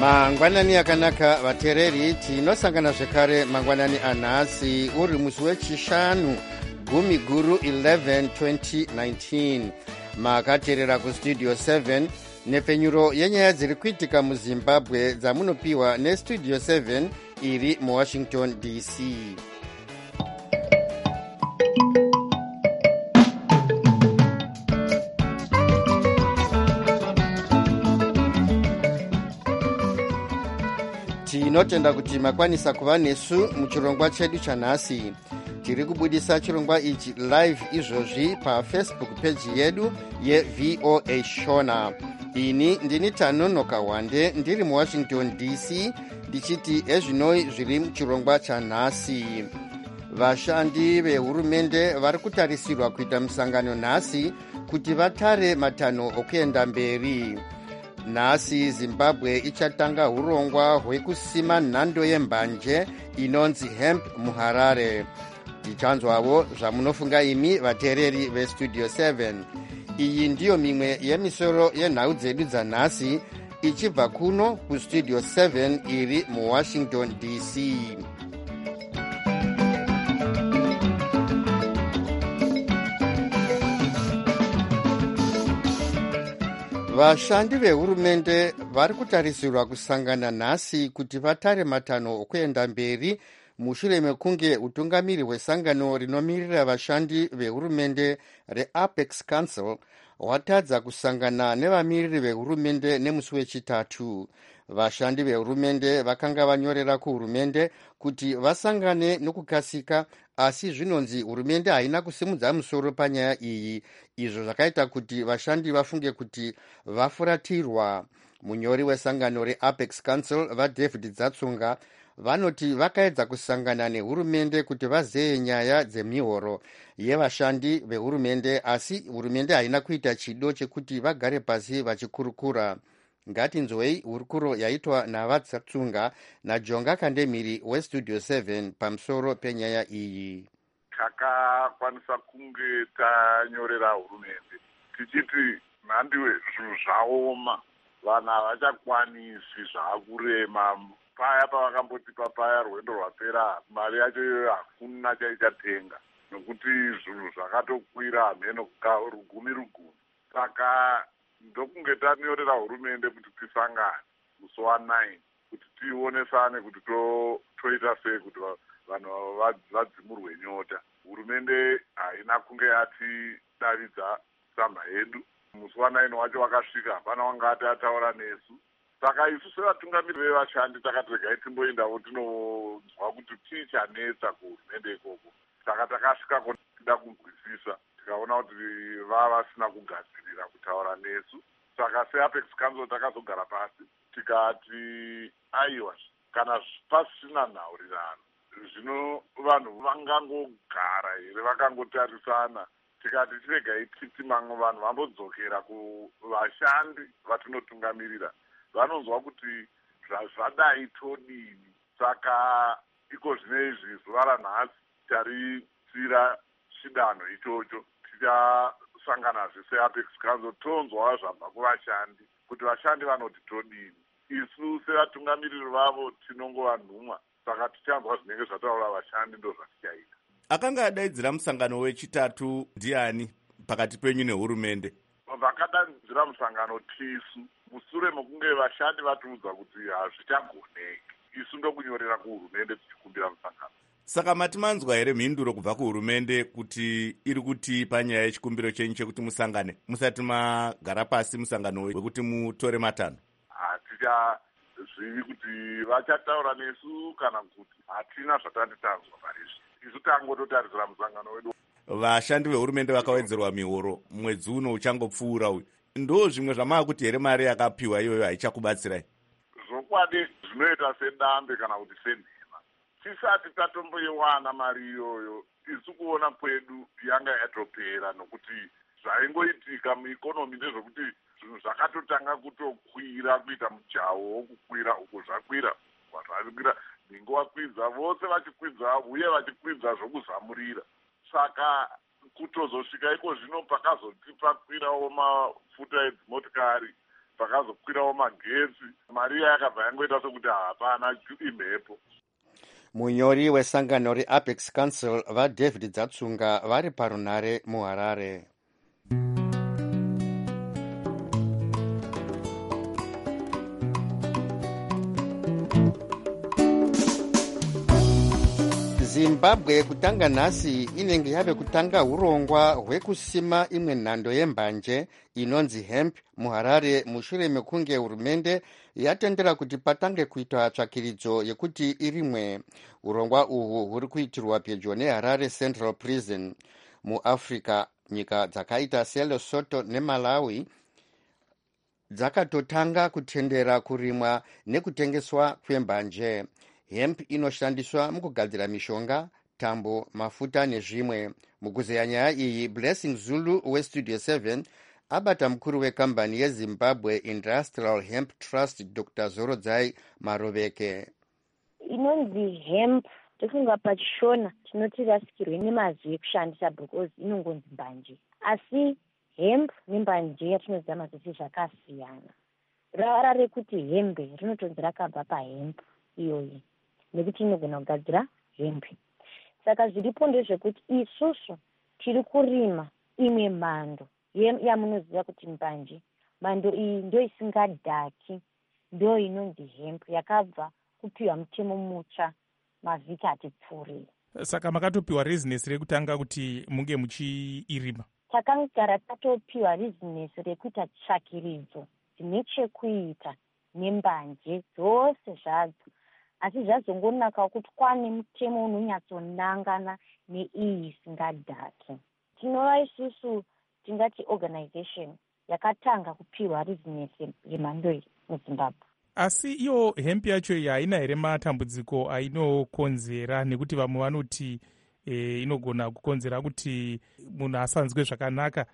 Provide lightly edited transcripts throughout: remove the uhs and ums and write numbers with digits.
mangwanani akanaka vateereri, tinosangana zvekare mangwanani anhasi uri musi wechishanu gumi guru 11 2019. makateerera kustudio 7 nepfenyuro yenyaya dziri kuitika muzimbabwe dzamunopiwa nestudio 7 iri muwashington dc. tinotenda kuti makwanisa kuva nesu muchirongwa chedu chanhasi. tiri kubudisa chirongwa ichi live izvozvi pafacebook page yedu yevoa shona. ini ndini Tanonoka Wande ndiri muwashington dc ndichiti ezvinoi zviri muchirongwa chanhasi. vashandi vehurumende vari kutarisirwa kuita musangano nhasi kuti vatare matanho okuenda mberi. nhasi zimbabwe ichatanga urongwa hwekusima nhando yembanje inonzi hemp muharare. tichanzwavo zvamunofunga imi vateereri vestudio 7. iyi ndiyo mimwe yemisoro yenhau dzedu dzanhasi ichibva kuno kustudio 7 iri muwashington dc. vashandi vehurumende vari kutarisirwa kusangana nhasi kuti vatare matanho okuenda mberi mushure mekunge utungamiri hwesangano rinomirira vashandi vehurumende reapex council hwatadza kusangana nevamiriri vehurumende nemusi wechitatu. vashandi vehurumende vakanga vanyorera kuhurumende kuti vasangane nokukasika, asi zvinonzi hurumende haina kusimudza musoro panyaya iyi, izvo zvakaita kuti vashandi vafunge kuti vafuratirwa. munyori wesangano reapex council vaDavid Dzatsunga vanoti vakaedza kusangana nehurumende kuti vazeye nyaya dzemihoro yevashandi vehurumende, asi hurumende haina kuita chido chekuti vagare pasi vachikurukura. ngatinzwei hurukuro yaitwa navaDzatsunga naJonga Kandemiri westudio 7 pamusoro penyaya iyi. takakwanisa kunge tanyorera hurumende tichiti mhandiwe zvinhu zvaoma, vanhu havachakwanisi zvaakurema. paya pavakakambotipa paya rwendo rwapera mari yacho iyoyo hakuna chaichatenga, nokuti zvinhu zvakatokwira hameno rugumi. saka ndokunge tanyorera hurumende kuti tisangane musi wa9 kuti tionesane kuti toita sei kuti vanhu vadzimurwe nyota. hurumende haina kunge yatidavidza tsamba yedu. musi wa9 wacho wakasvika, hapana wanga ataura nesu. saka isu sevatungamiri vevashandi takati regai timboendawo tinonzwa kuti chii chanetsa kuhurumende ikoko. saka takasvikako tida kunzwisisa, tikaona kuti vasina kugadzirira kutaura nesu. saka seapex council takazogara pasi tikati aiwa, kana pasina nhaurirano zvino vanhu vangangogara here vakangotarisana. tikati tiregai titi mamwe vanhu vambodzokera kuvashandi vatinotungamirira, vanonzwa kuti zvadai todini. saka iko zvinezvi zuva ranhasi taritsira chidanho ichocho. tichasanganazve seapex council tonzwawo zvabva kuvashandi kuti vashandi vanoti todini. isu sevatungamiriri vavo tinongova nhumwa, saka tichanzwa zvinenge zvataura vashandi ndo zvatichaita. akanga adaidzira musangano wechitatu ndiani pakati penyu nehurumende? vakadaidzira musangano tisu musure mekunge vashandi vatiudza kuti hazvichagoneki. isu ndokunyorera kuhurumende tichikumbira musangano. saka mati manzwa here mhinduro kubva kuhurumende kuti iri kuti panyaya yechikumbiro chenyu chekuti musangane musati magara pasi musangano wekuti mutore matanho? hatichazvivi kuti vachataura nesu kana kuti hatina zvatati tanzwa parizvi. isu tangototarisira musangano wedu. vashandi vehurumende vakawedzerwa mihoro mwedzi uno uchangopfuura uyu, ndo zvimwe zvamava kuti here mari yakapiwa iyoyo haichakubatsirai? zvokwadi zvinoita sedambe kana kuti senhema. tisati tatomboiwana mari iyoyo, isu kuona kwedu yanga yatopera, nokuti zvaingoitika muikonomi ndezvekuti zvinhu zvakatotanga kutokwira, kuita mujawo wokukwira. uko zvakwira zvakwira ningo wakwidza, vose vachikwidza uye vachikwidza zvokuzamurira. saka kutozosvika iko zvino pakazoti pakwirawo mafuta edzimotikari, pakazokwirawo magetsi, mari iya yakabva yangoita sekuti hapana imhepo. Munyori wesangano reApex Council vaDavid Dzatsunga vari parunare muHarare. Zimbabwe kutanga nhasi inenge yave kutanga urongwa hwekusima imwe nhando yembanje inonzi hemp muHarare mushure mekunge hurumende yatendera kuti patange kuita tsvakiridzo yekuti irimwe. Urongwa uhwu huri kuitirwa pedyo neHarare Central Prison. MuAfrica, nyika dzakaita seLesotho neMalawi dzakatotanga kutendera kurimwa nekutengeswa kwembanje. Hemp inoshandiswa mukugadzira mishonga, tambo, mafuta nezvimwe. Mukuzeya nyaya iyi, Blessing Zulu weStudio 7 abata mukuru wekambani yeZimbabwe Industrial Hemp Trust Dr. Zorodzai Maroveke. Inonzi hemp tofunga pachishona tinoti rasikirwe nemazwi ekushandisa because inongonzi mbanje. Asi hemp nembanje yatinoziva mazisi zvakasiyana. Rara rekuti hembe rinotonzi rakabva pahemp iyoyi, nekuti inogona kugadzira hemp. Saka zviripo ndezvekuti isusu tiri kurima imwe mhando yamunoziva kuti mbanje. Mhando iyi ndo isingadhaki, ndo inonzi hemp, yakabva kupiwa mutemo mutsva mavhiki atipfuuri. Saka makatopiwa rezinesi rekutanga kuti munge muchiirima? Takagara tatopiwa rezinesi rekuita tsvakiridzo dzine chekuita nembanje dzose zvadzo, asi zvazongonakawo kuti kwane mutemo unonyatsonangana neiyi isingadhaki. Tinova isusu tingati organization yakatanga kupiwa rezinesi remhando iyi muZimbabwe. Asi iyo hemp yacho iyi haina here matambudziko ainokonzera? Nekuti vamwe vanoti inogona kukonzera kuti munhu asanzwe zvakanaka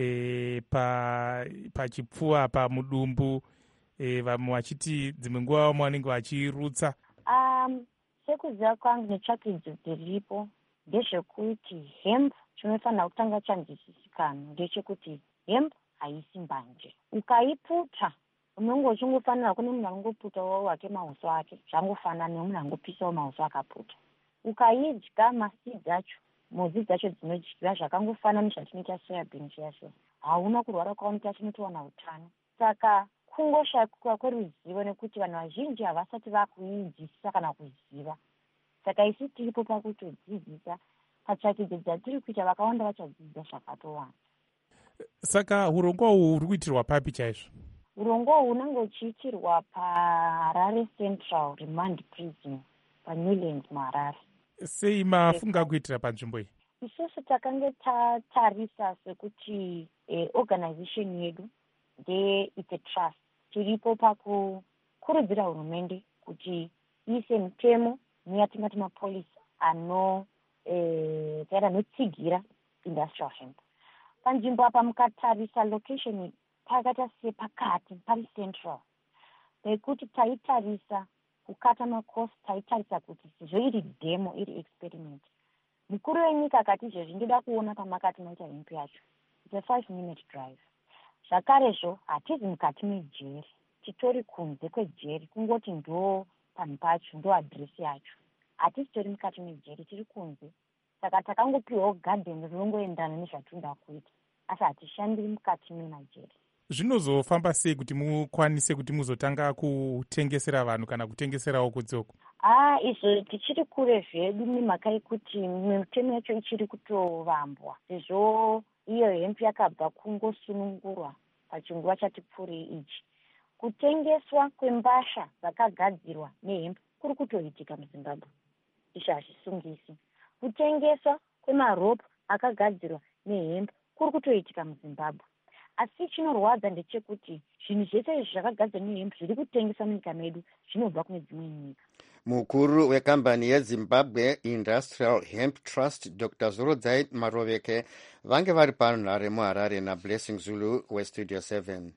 pachipfuva, pamudumbu, vamwe vachiti dzimwe nguva vamwe vanenge vachirutsa. Sekuziva kwangu netsvakidzo dziripo ndezvekuti hemp chinofanira kutanga chanzwisisikana ndechekuti hemp haisi mbanje. Ukaiputa unonge uchingofanira kune munhu angoputawo wake mahuso ake zvangofanana nemunhu angopisawo mahuso akaputa. Ukaidya masidzi acho, modzi dzacho dzinodyiwa zvakangofanana nezvatinoita soyabhini chiyasho, hauna kurwara kwaunoita chinotowana utano. Saka kungoshaikwa kweruzivo nekuti vanhu vazhinji havasati vakuidzidzisa kana kuziva. Saka isi tiripo pakutodzidzisa. Patsvakidzo dzatiri kuita vakawanda vachadzidzisa zvakatowanda. Saka urongwa uhwu huri kuitirwa papi chaizvo? Urongwa uhwu unenge uchiitirwa paHarare Central Remand Prison paNewland muHarare. Sei mafunga kuitira panzvimbo iyi? Isusu takange tatarisa sekuti organization yedu ndeite trust. Tiripo pakukurudzira hurumende kuti iise mutemo neyatingati mapolisi anotsigira industrial hemp. Panzvimbo apa mukatarisa location pakata sepakati pari central, pekuti taitarisa kukata makosi, taitarisa kuti sezvo iri demo, iri experiment. Mukuru wenyika akati izvezvi ndida kuona pamakati maita hemp yacho. It's a 5-minute drive. Zvakarezvo hatizi mukati mejeri, titori kunze kwejeri, kungoti ndo panhu pacho, ndo adresi yacho. Hatisi tori mukati mejeri, tiri kunze. Saka takangopiwawo garden rinongoendana nezvatinoda kuita, asi hatishandiri mukati memajeri. Zvinozofamba sei kuti mukwanise kuti muzotanga kutengesera vanhu kana kutengeserawo kudzoko? Izvo tichiri kure zvedu nemhaka yekuti mitemo yacho ichiri kutovambwa, sezvo iyo hemp yakabva kungosunungurwa pachinguva chatipfuurei ichi. Kutengeswa kwembasha dzakagadzirwa nehemp kuri kutoitika muZimbabwe, izvo hazvisungisi. Kutengeswa kwemaropu akagadzirwa nehemp kuri kutoitika muZimbabwe. Asi chinorwadza ndechekuti zvinhu zvese izvi zvakagadzirwa nehemp zviri kutengeswa munyika medu zvinobva kune dzimwe nyika. Mukuru wekambani yeZimbabwe Industrial Hemp Trust Dr. Zorodzai Maroveke vange vari panhare muHarare naBlessing Zulu weStudio 7.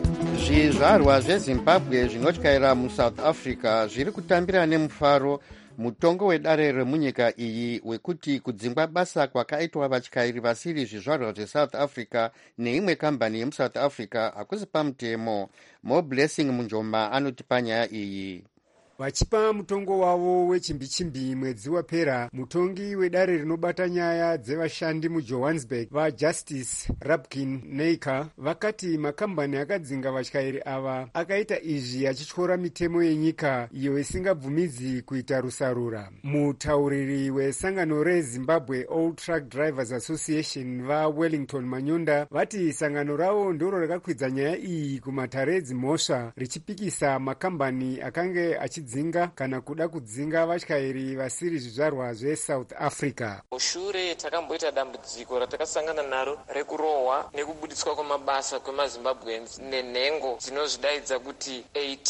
Zvizvarwa zveZimbabwe zvinotyaira muSouth Africa zviri kutambira nemufaro mutongo wedare remunyika iyi wekuti kudzingwa basa kwakaitwa vatyairi vasiri zvizvarwa zvesouth africa neimwe kambani yemusouth africa hakusi pamutemo. Blessing Munjoma anoti panyaya iyi. Vachipa mutongo wavo wechimbi-chimbi mwedzi wapera, mutongi wedare rinobata nyaya dzevashandi muJohannesburg vaJustice Rabkin Neika vakati makambani akadzinga vatyairi ava akaita izvi achityora mitemo yenyika iyo isingabvumidzi kuita rusarura. Mutauriri wesangano reZimbabwe All Truck Drivers Association vaWellington Manyonda vati sangano ravo ndiro rakakwidza nyaya iyi kumatare edzimhosva richipikisa makambani akange achidzinga kana kuda kudzinga vatyairi vasiri zvizvarwa zveSouth Africa. Mushure takamboita dambudziko ratakasangana naro rekurohwa nekubuditswa kwamabasa kwemaZimbabweans nenhengo dzinozvidaidza kuti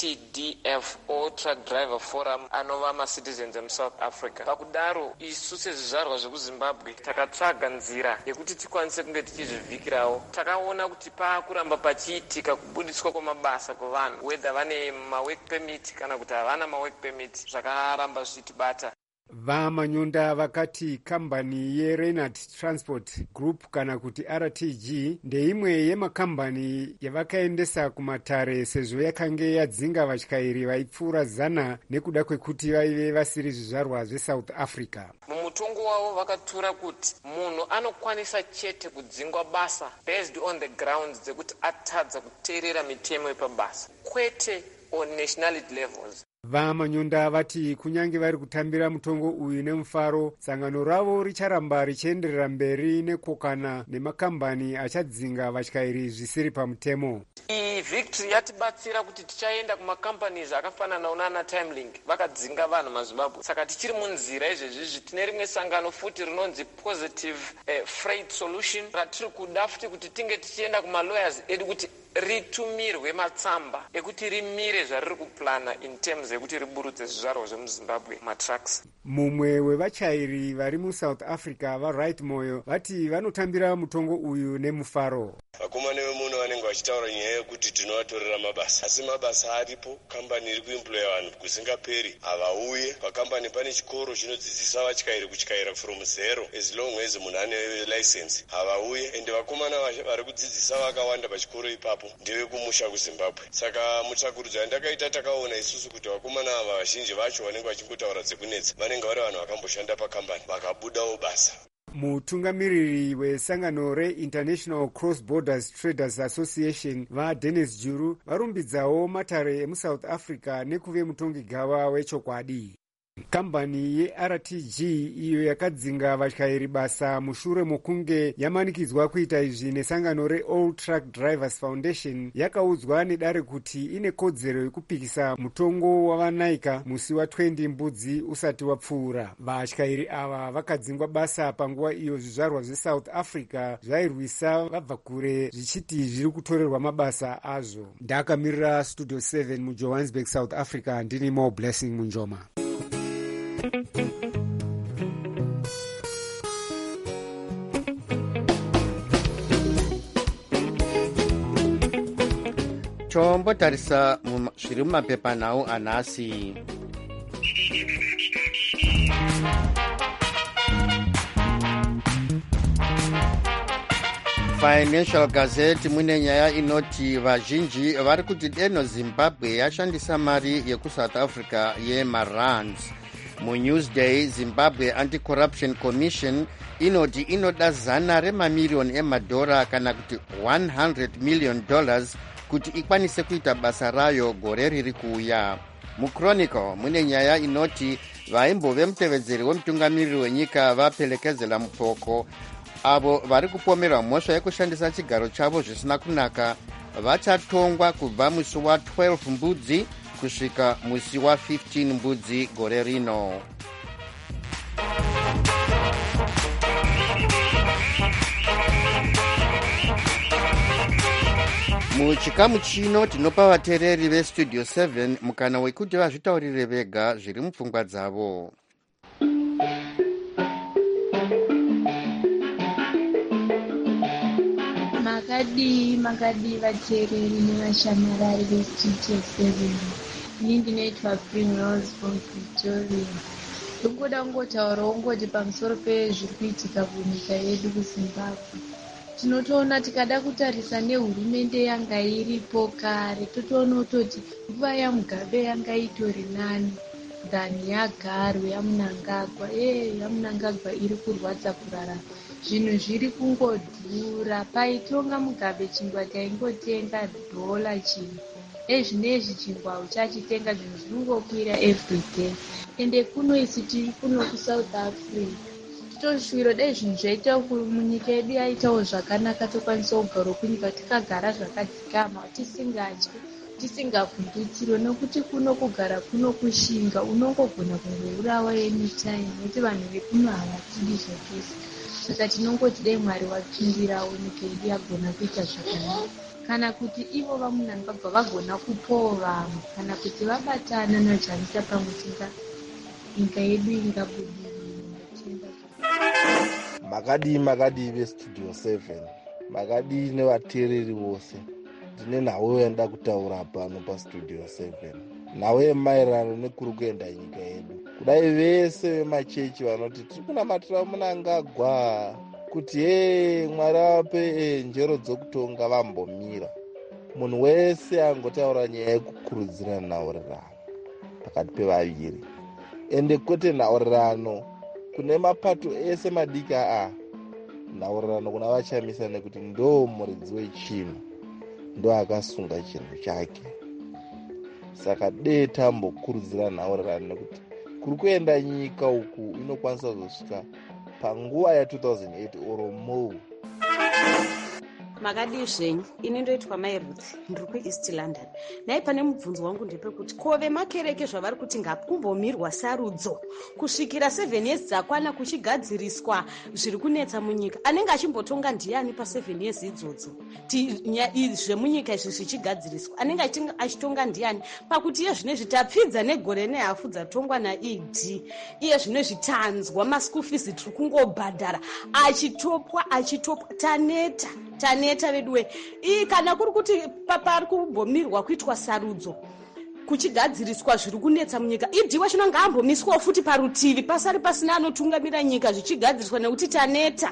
ATDF, All Truck Driver Forum, anova macitizens emuSouth Africa. Pakudaro isu sezvizvarwa zvekuZimbabwe takatsvaga nzira yekuti tikwanise kunge tichizvivhikirawo. Takaona kuti paakuramba pachiitika kubuditswa kwamabasa kuvanhu, whether vane mawork permit kana kuti havana mawork permit, zvakaramba zvichitibata. Vamanyonda vakati kambani yeReinhard Transport Group kana kuti RTG ndeimwe yemakambani yavakaendesa kumatare sezvo yakange yadzinga vatyairi vaipfuura 100 nekuda kwekuti vaive vasiri zvizvarwa zveSouth Africa. Mumutongo wavo vakatura kuti munhu anokwanisa chete kudzingwa basa based on the grounds dzekuti atadza kuteerera mitemo yepabasa, kwete on nationality levels. Vamanyonda vati kunyange vari kutambira mutongo uyu nemufaro, sangano ravo richaramba richienderera mberi nekokana nemakambani achadzinga vatyairi zvisiri pamutemo. Iyi victory yatibatsira kuti tichaenda kumacompanies akafanana unana Timelink vakadzinga vanhu maZimbabwe. Saka tichiri munzira izvezvizvi tine rimwe sangano futi rinonzi Positive Freight Solution ratiri kuda futi kuti tinge tichienda kumalawyers edu kuti ritumirwe matsamba ekuti rimire zvariri kuplana in terms yekuti riburutse zvizvarwa zvemuZimbabwe matrucks. Mumwe wevatyairi vari muSouth Africa vaRight Moyo vati vanotambira mutongo uyu nemufaro. Vakomana vemunhu vanenge vachitaura nyaya yekuti tinovatorera mabasa, asi mabasa aripo. Kambani iri kuemploya vanhu kusingaperi, havauye. Pakambani pane chikoro chinodzidzisa vatyairi kutyaira from zero as long as munhu ane license, havauye. Ende vakomana vari kudzidzisa vakawanda pachikoro ipapo ndevekumusha kuZimbabwe. Saka mutsvakurudzo yandakaita takaona isusu kuti vakomana ava vazhinji vacho vanenge vachingotaura dzekunetsa vanenge vari vanhu vakamboshanda pakambani vakabudawo basa. Mutungamiriri wesangano reInternational Cross Borders Traders Association vaDennis Juru varumbidzawo matare emuSouth Africa nekuve mutongi gava wechokwadi. Kambani yeRTG iyo yakadzinga vatyairi basa mushure mokunge yamanikidzwa kuita izvi nesangano reAll Truck Drivers Foundation yakaudzwa nedare kuti ine kodzero yekupikisa mutongo wavanaika musi wa20 mbudzi usati wapfuura. Vatyairi ava vakadzingwa basa panguva iyo zvizvarwa zveSouth Africa zvairwisa vabva kure zvichiti zviri kutorerwa mabasa azvo. Ndakamirira Studio 7 muJohannesburg, South Africa, ndini Blessing Munjoma. tombotarisa zviri mumapepanhau anhasi. Financial Gazette mune nyaya inoti vazhinji vari kuti deno Zimbabwe yashandisa mari yekuSouth Africa yemarrands. MuNewsday, Zimbabwe Anti-Corruption Commission inoti inoda $100 mamiliyoni emadhora kana kuti $100 million kuti ikwanise kuita basa rayo gore riri kuuya. MuChronicle mune nyaya inoti vaimbove mutevedzeri wemutungamiriri wenyika vapelekezela mupoko avo vari kupomerwa mhosva yekushandisa chigaro chavo zvisina kunaka vachatongwa kubva musi wa12 mbudzi kusvika musi wa15 mbudzi gore rino. Muchikamu chino tinopa vateereri veStudio 7 mukana wekuti vazvitaurire vega zviri mupfungwa dzavo. Makadi vateereri nevashamarari veStudio 7. Ini ndinoitwa Primrose from Pretoria. ndongoda kungotaurawo ngoti pamusoro pezviri kuitika kunyika yedu kuZimbabwe. Tinotoona tikada kutarisa nehurumende yanga iripo kare, totoona kutoti nguva yaMugabe yanga itori nani dhani yaGaru yaMnangagwa. yaMnangagwa iri kurwadza kurarama, zvinhu zviri kungodhura. Paitonga Mugabe chingwa taingotenga $1 chimwe, zvinezvi chingwa uchachitenga zvinhu zviri kungokwira everyday. Ende kuno isi tiri kuno kuSouth Africa toshwiro dai zvinhu zvaita munyika yedu yaitawo zvakanaka, tokwanisa kugara kunyika tikagara zvakadzikama tisingatyi tisingavhundutsirwe, nokuti kuno kugara kuno kushinga, unongogona kungourawa anytime nekuti vanhu vekuno havatidi zvakese. Saka tinongoti dai Mwari wapindirawo nyika yedu yagona kuita zvakanaka, kana kuti ivo vaMnangagwa vagona kupawo vamwe, kana kuti vabatana naJamisa pamwe nyika yedu ingabudirira. makadii vestudio 7, makadii nevateereri vose. Ndine nhau yandida kutaura pano pastudio 7, nhau yemaererano nekuri kuenda nyika yedu. Kudai vese vemachechi vanoti tiri kunamatira Mnangagwa kuti Mwari ape njero dzokutonga vambomira. Munhu wese angotaura nyaya yekukurudzira nhaurirano pakati pevaviri, ende kwete nhaurirano kune mapato ese madiki. Nhaurirano kuna vaChamisa nekuti ndo muridzi wechinhu, ndo akasunga chinhu chake. Saka dei tambokurudzira nhaurirano nekuti kuri kuenda nyika uku inokwanisa kuzosvika panguva ya2008 oro more. Makadii zvenyu, ini ndoitwa Mairuth, ndiri kuEast London. Nai pane mubvunzo wangu ndepekuti ko vemakereke zvavari kuti ngakumbomirwa sarudzo kusvikira 7 years dzakwana kuchigadziriswa zviri kunetsa munyika. Anenge achimbotonga ndiani pa7 years idzodzo zvemunyika izvi zvichigadziriswa? Anenge achitonga ndiani pakuti iye zvinezvi tapfidza negore nehafu dzatongwa naED, iye zvinezvi tanzwa maschool fees tiri kungobhadhara achitopwa taneta veduwe. Kana kuri kuti pari kumbomirwa kuitwa sarudzo kuchigadziriswa zviri kunetsa munyika, idhiwa chino ngaambomiswawo futi parutivi pasari pasina anotungamira nyika zvichigadziriswa nekuti taneta.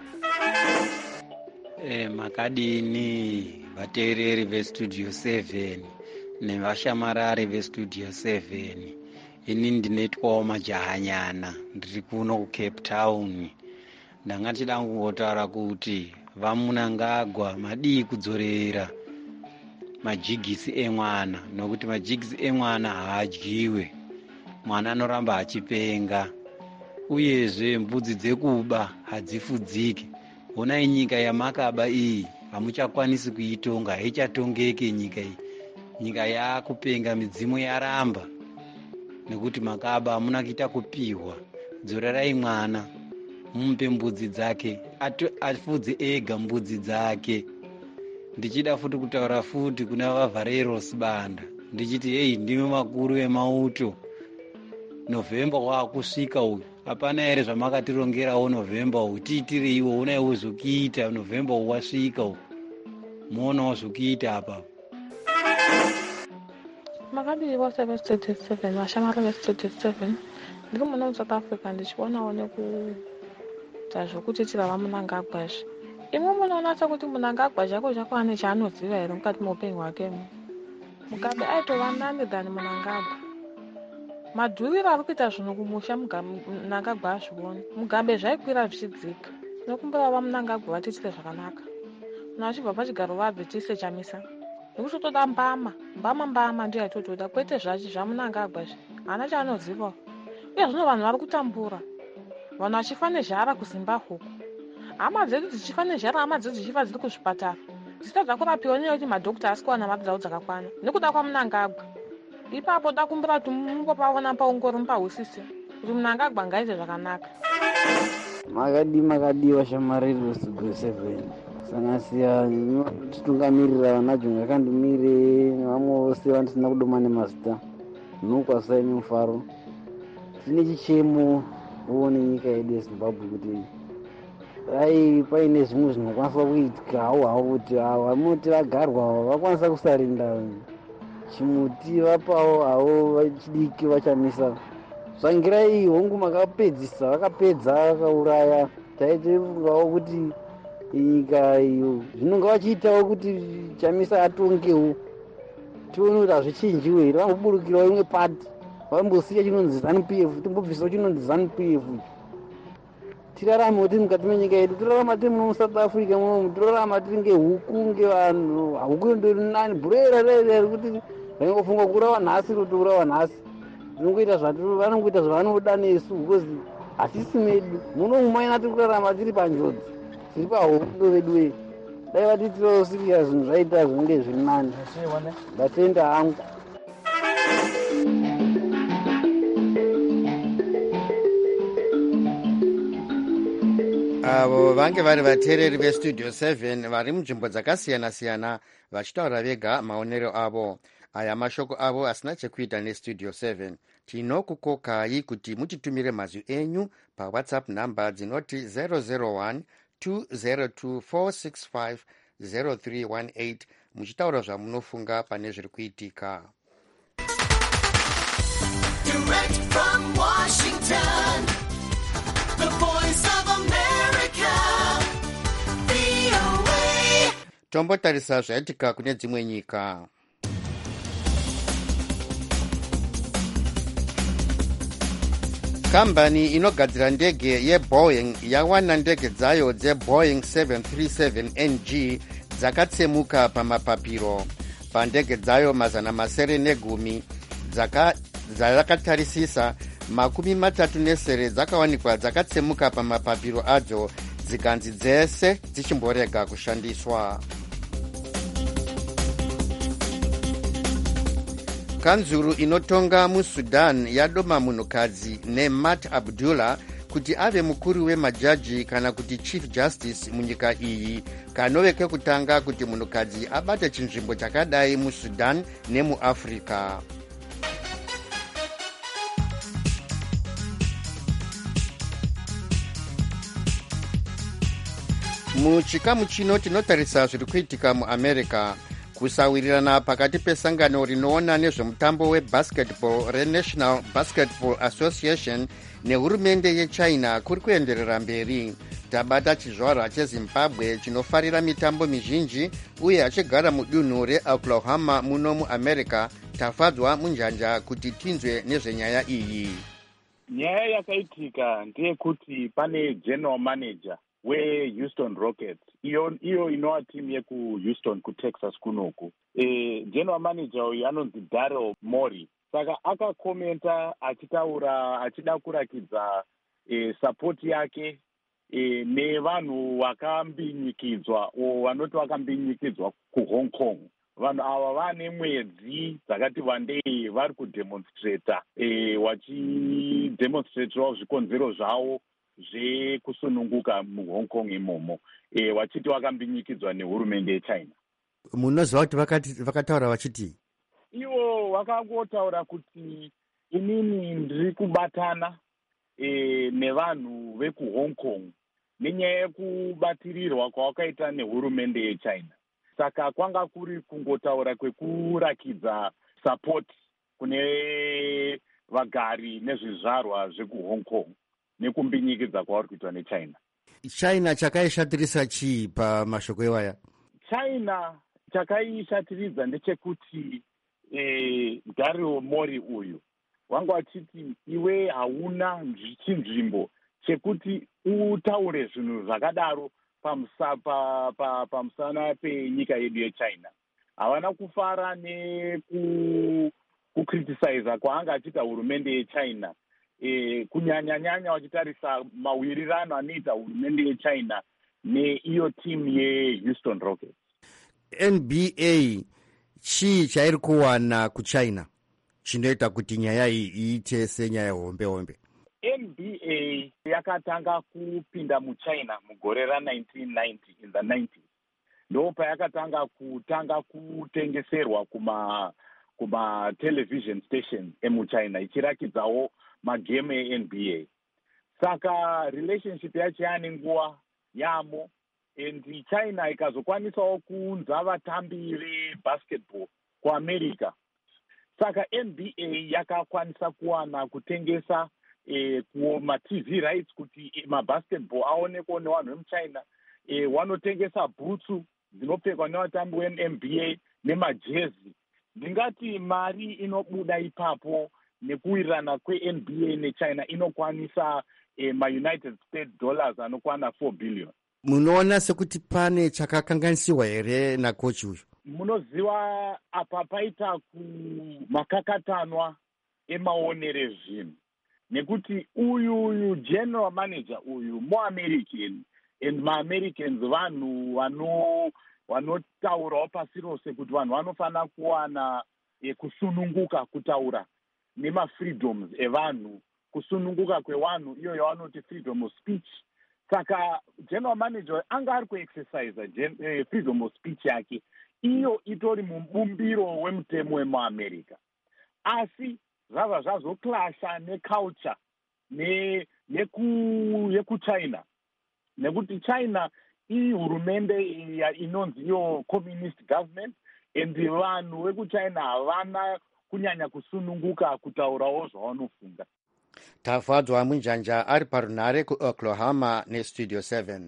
Makadini vateereri vestudio 7 nevashamarari vestudio 7, ini ndinoitwawo majahanyana, ndiri kuno kuCape Town. Ndanga tichida kungotaura kuti vaMnangagwa madii kudzorera majigisi emwana, nokuti majigisi emwana haadyiwe, mwana anoramba achipenga, uyezve mbudzi dzekuba hadzifudziki. Honai nyika yamakaba iyi hamuchakwanisi kuitonga, haichatongeke nyika iyi. Nyika yakupenga, midzimu yaramba, nekuti makaba hamuna kuita kupihwa. Dzorerai mwana, mumpe mbudzi dzake, afudze ega mbudzi dzake. Ndichida futi kutaura futi kuna vaVareros banda, ndichiti ndimi makuru emauto. Novemba waakusvika uyu, hapana here zvamakatirongerawo Novemba uyu? Tiitire iwo, unaiwo zvokuita. Novemba uyu wasvika uyu, moonawo zvokuita apa. Makadii vose vestudio 7, vashamari vestudio 7, ndiri muno muSouth Africa ndichionawo nekuita zvokuchiitira vaMnangagwa izvi. Imwe munoona sekuti Mnangagwa chako ane chaanoziva here mukati meupenyu hwake? Mugabe aitova nani dhani Mnangagwa. Madhuriro ari kuita zvinhu kumusha Mnangagwa azviona. Mugabe zvaikwira zvichidzika. Tinokumbira vaMnangagwa vatiitire zvakanaka. Munhu achibva pachigaro vabve tise Chamisa. Nekuti toda mbama ndiyo yatotoda, kwete zvaMnangagwa izvi. Haana chaanozivawo. Uye zvino vanhu vari kutambura. Vanhu vachifa nezhara kuZimbabwe uku. Hama dzedu dzichifa nezhara, hama dzedu dzichifa dziri kuzvipatara. Dzitadza kurapiwa nenyaya yekuti madhokita asi kuwana mari dzavo dzakakwana. Nekuda kwaMnangagwa. Ipapo takumbira kuti mumbopaona paungori mupahusise kuti Mnangagwa ngaite zvakanaka. Makadii vashamariri vestudio 7, sanasiya titungamirira vanaJonga Kandumire nevamwe vose vandisina kudoma nemazita. Nhukwasai mufaro. Tine chichemo uone nyika yedu yeZimbabwe kuti paine zvimwe zvinokwanisa kuitika hawo kuti vamuti vagarwa vakwanisa kusarinda chimuti vapawo havo vachidiki vaChamisa zvangirai hongu makapedzisa vakapedza vakauraya taitofungawo kuti nyika iyo zvinonga vachiitawo kuti chamisa atongewo tione kuti hazvichinjiwe here vamboburukirawo imwe pati vambosiya chinonzi ZANU-PF timbobvisawo chinonzi ZANU-PF tirarame kuti mukati menyika yedu tirarama tiri muno muSouth Africa munomu tirarama tiri ngehuku ngevanhu huku ndori nani bhurera rere kuti vaingofunga kurawa nhasi kuti urawa nhasi tinongoita vanongoita zvavanoda nesu because hatisi medu munomu maina tiri kurarama tiri panjodzi tiri pahondo vedu we dai vatitirawo siriya zvinhu zvaita zvinenge zviri nani ndatenda hangu. avo vange vari vateereri vestudio 7 vari munzvimbo dzakasiyana-siyana vachitaura vega maonero avo. Aya mashoko avo asina chekuita nestudio 7. Tinokukokai kuti mutitumire mazwi enyu pawhatsapp namba dzinoti 001 202 465 0318 muchitaura zvamunofunga pane zviri kuitika. Direct from Washington, the voice of America, VOA. Tombotarisa zvaitika kune dzimwe nyika. Kambani inogadzira ndege yeBoeing yawana ndege dzayo dzeBoeing 737NG dzakatsemuka pamapapiro. Pandege dzayo 910 dzakatarisisa 37 dzakawanikwa dzakatsemuka pamapapiro adzo dzikanzi dzese dzichimborega kushandiswa. Kanzuru inotonga muSudan yadoma munhukadzi Nemat Abdullah kuti ave mukuru wemajaji kana kuti chief justice munyika iyi, kanove kekutanga kuti munhukadzi abate chinzvimbo chakadai muSudan nemuAfrica. Muchikamu chino tinotarisa zviri kuitika muAmerica. Kusawirirana pakati pesangano rinoona nezvemutambo webasketball reNational Basketball Association nehurumende yeChina kuri kuenderera mberi. Tabata chizvarwa cheZimbabwe chinofarira mitambo mizhinji uye achigara mudunhu reOklahoma muno muAmerica tafadzwa munjanja kuti tinzwe nezvenyaya iyi. Nyaya yakaitika ndeyekuti pane general manager weHouston Rockets, iyo inova timu yekuHouston kuTexas kunoku. General manager uyu anonzi Daryl Morey. Saka akakomenta achitaura achida kurakidza support yake nevanhu vakambinyikidzwa vanoti vakambinyikidzwa kuHong Kong. Vanhu ava vane mwedzi dzakati wandei vari kudemonstrata vachidemonstratirawo zvikonzero zvavo zvekusununguka muHong Kong imomo, vachiti vakambinyikidzwa nehurumende yeChina. Munoziva kuti vakataura vachiti ivo vakangotaura kuti inini ndiri kubatana nevanhu vekuHong Kong nenyaya yekubatirirwa kwavakaita nehurumende yeChina. Saka kwanga kuri kungotaura kwekurakidza support kune vagari nezvizvarwa zvekuHong Kong nekumbinyikidza kwavari kuitwa neChina. China chakaishatirisa chii pamashoko iwaya? China chakaishatiridza ndechekuti Daryl Morey uyu wanga achiti iwe hauna chinzvimbo chekuti utaure zvinhu zvakadaro pamusana penyika yedu yeChina. Havana kufara nekukriticiza kwaanga achiita hurumende yeChina, kunyanya-nyanya wachitarisa mawirirano anoita hurumende yeChina neiyo timu yeHouston Rockets. NBA chii chairi kuwana kuChina chinoita kuti nyaya iyi iite senyaya hombe-hombe? NBA yakatanga kupinda muChina mugore ra1990, in the 90s. Ndo payakatanga kutengeserwa kuma television stations emuChina ichirakidzawo magame eNBA. Saka relationship yacho yaane nguva yamo, and China ikazokwanisawo kuunza vatambi vebasketball kuAmerica. saka NBA yakakwanisa kuwana kutengesa matv rights kuti mabasketball aonekwa nevanhu vemuchina. Vanotengesa bhutsu dzinopfekwa nevatambi veNBA nemajezi. Ndingati mari inobuda ipapo nekuwirirana kweNBA nechina inokwanisa maunited states dollars anokwana 4 billion. Munoona sekuti pane chakakanganisiwa here nakochi uyu? Munoziva apa paita makakatanwa emaonere zvinhu, nekuti uyu general manager uyu muamerican, and maAmericans vanhu vanotaurawo pasi rose kuti vanhu vanofanira kuwana kusununguka kutaura nemafreedoms evanhu, kusununguka kwevanhu iyo yavanoti freedom of speech. Saka general manager anga ari kuexercise freedom of speech yake, iyo itori mubumbiro wemutemo wemuamerica. Asi zvabva zvazoklasha neculture yekuchina, nekuti china ihurumende inonzi iyo communist government, and vanhu vekuchina havana kunyanya kusununguka kutaurawo zvavanofunga. Tafadzwa Munjanja ari parunhare kuOklahoma nestudio 7.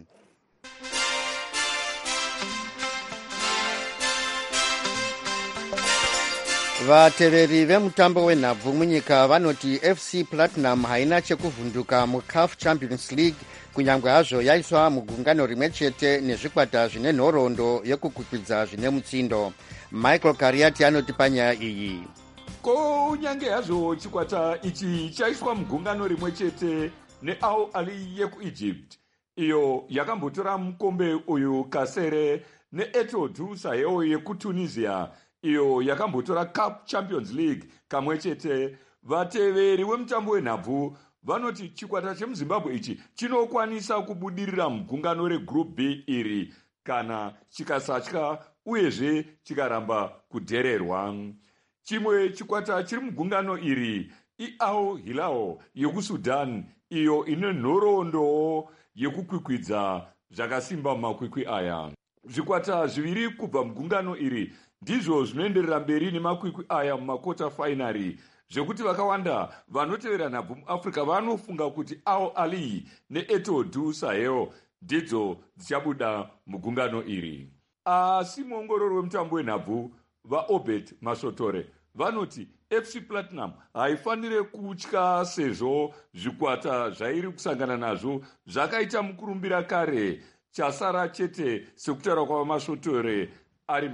Vateveri vemutambo wenhabvu munyika vanoti FC Platinum haina chekuvhunduka muCAF Champions League kunyange hazvo yaiswa mugungano rimwe chete nezvikwata zvine nhoroondo yekukwikwidza zvine mutsindo. Michael Kariati anoti panyaya iyi. Kunyange hazvo chikwata ichi chaiswa mugungano rimwe chete neAl Ahly yekuEgypt, iyo yakambotora mukombe uyu kasere, neEtoile Sahel yekuTunisia, iyo yakambotora CAF Champions League kamwe chete. Vateveri wemutambo wenhabvu vanoti chikwata chemuZimbabwe ichi chinokwanisa kubudirira mugungano reGroup B iri kana chikasatya uyezve chikaramba kudhererwa. Chimwe chikwata chiri mugungano iri iAl Hilal yekuSudan, iyo ine nhoroondo yekukwikwidza zvakasimba mumakwikwi aya. Zvikwata zviviri kubva mugungano iri ndizvo zvinoenderera mberi nemakwikwi aya mumakota fainari, zvekuti vakawanda vanotevera nhabvu muAfrica vanofunga kuti Al Ahly neEtoile Sahel ndidzo dzichabuda mugungano iri. Asi muongorori wemutambo wenhabvu vaObert Masotore vanoti FC Platinum haifanire kutya sezvo zvikwata zvairi kusangana nazvo zvakaita mukurumbira kare. Chasara chete sekutaura kwavaMasotore ari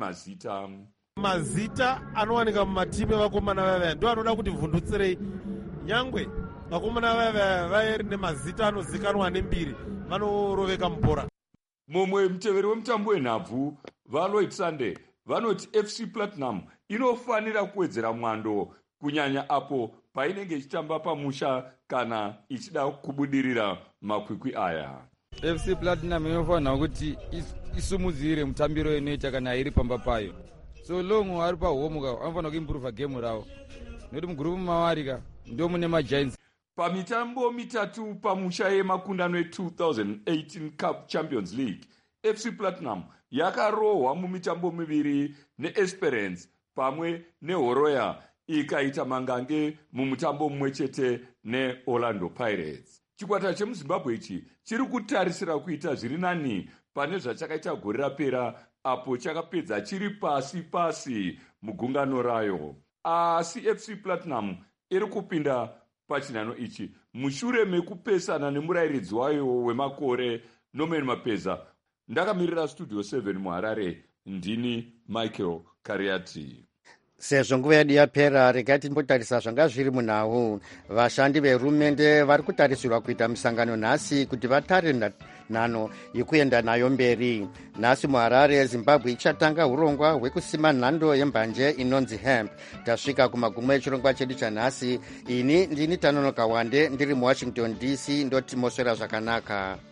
mazita anowanika mumatimu evakomana vavaya ndo anoda kuti mvhundutsirei. Nyangwe vakomana vavaya vairi nemazita anozikanwa nembiri vanoroveka mubhora. Mumwe muteveri wemutambo wenhabvu vaLloyd Sunday vanoti FC Platinum inofanira kuwedzera mwando kunyanya apo painenge ichitamba pamusha kana ichida kubudirira makwikwi aya. FC Platinum inofanira kuti isumudzire mutambiro inoita kana iri pamba payo. So long ari pahomuka anofanira kuimprova game ravo, nekuti mugurupu mawarika ndio mune maGiants. Pamitambo mitatu pamusha yemakundano e2018 Cup Champions League, FC Platinum yakarohwa mumitambo miviri neEsperance pamwe neHoroya, ikaita mangange mumutambo mumwe chete neOrlando Pirates. Chikwata chemuZimbabwe ichi chiri kutarisira kuita zviri nani pane zvachakaita gore rapera apo chakapedza chiri pasi mugungano rayo. Asi FC Platinum iri kupinda pachinhano ichi mushure mekupesana nemurairidzi wayo wemakore Norman Mapeza. Ndakamirira studio 7 muHarare, ndini Michael Kariati. Sezvo nguva yedu yapera, regai timbotarisa zvanga zviri munhau. Vashandi vehurumende vari kutarisirwa kuita musangano nhasi kuti vatare nhano yekuenda nayo mberi. Nhasi muHarare, Zimbabwe ichatanga urongwa hwekusima nhando yembanje inonzi hemp. Tasvika kumagumo echirongwa chedu chanhasi. Ini ndini Tanonoka Wande, ndiri muWashington DC, ndoti moswera zvakanaka.